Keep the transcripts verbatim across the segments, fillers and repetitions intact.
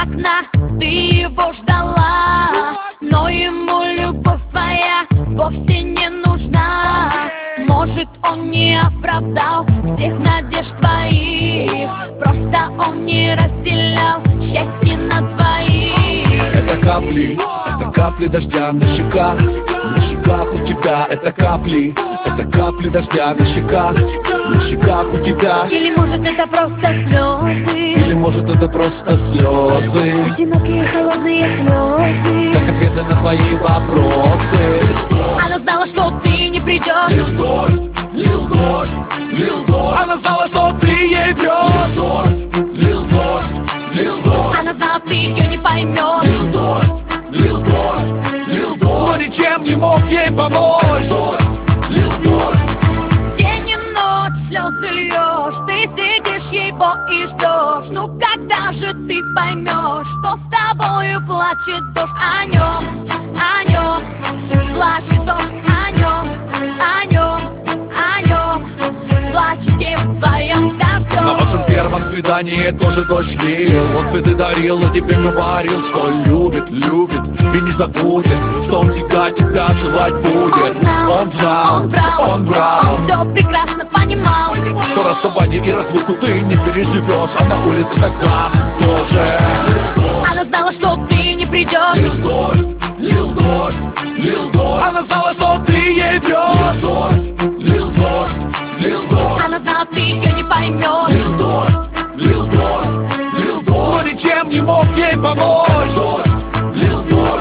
окна, ты его ждала, но ему любовь твоя вовсе не нужна. Может, он не оправдал всех надежд твоих, просто он не разделял счастье на двоих. Это капли, это капли дождя на щеках, на щеках у тебя. Это капли, это капли дождя на щеках, на щеках у тебя. Или может это просто слезы, или может это просто слезы, одинокие холодные слезы, как ответы на твои вопросы. Она знала, что ты не придешь. Лил дождь, лил дождь, лил дождь. Она знала, что ты ей врешь. Лил дождь, лил дождь, лил дождь. Она знала, ты ее не поймешь. Лил дождь, лил дождь, лил дождь. Но ничем не мог ей помочь. Лил дождь, лил дождь. День и ночь слезы льешь, ты сидишь его и ждешь. Ну когда же ты поймешь, что с тобою плачет дождь? О нем, о нем плачет дождь, о нем, о нем, о нем плачете вдвоем дождем. На вашем первом свидании тоже дождь лил. Он цветы дарил, а тебе говорил, что любит, любит и не забудет, что он всегда тебя целовать будет. Он знал, он брал, он брал, он все прекрасно понимал, что расставание и разлуку ты не переживешь, а на улице тогда тоже. Она знала, что ты не придешь. Лил дождь, лил дождь, лил дождь. Она знала, что ты ей врешь. Лил дождь, лил дождь, лил дождь. Она знала, ты ее не поймешь. Лил дождь, лил дождь, лил дождь. Но ничем не мог ей помочь. Дождь, лил дождь.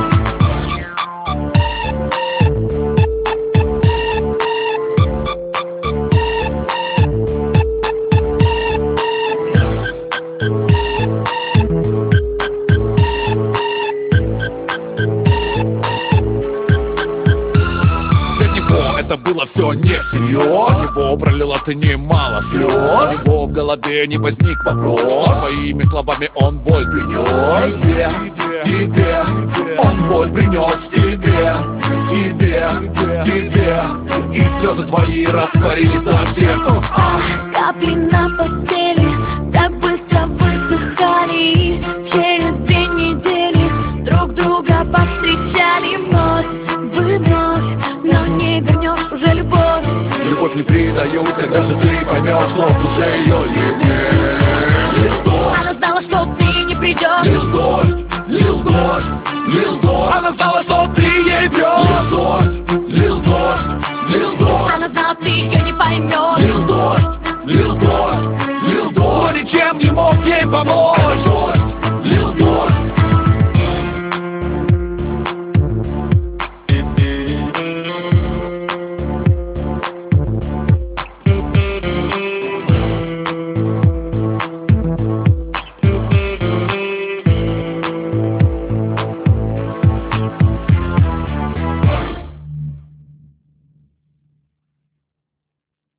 Это было все не всерьез. У него пролила ты немало слез. У него в голове не возник вопрос. Своими словами он боль принес тебе, тебе. Он боль принес тебе, тебе, тебе. И слезы твои растворились совсем. Капли на постели так быстро высыхали. Через две недели друг друга повстречали вновь. Вновь, но не вернешь уже любовь. Любовь не предают, когда же ты поймешь, что в душе ее нет. Лил дождь. Она знала, что ты не придешь. Лил дождь, лил дождь, лил дождь. Она знала, что ты ей врешь. Лил дождь, лил дождь, лил дождь. Она знала, ты ее не поймешь. Лил дождь, лил дождь, лил дождь. Но ничем не мог ей помочь.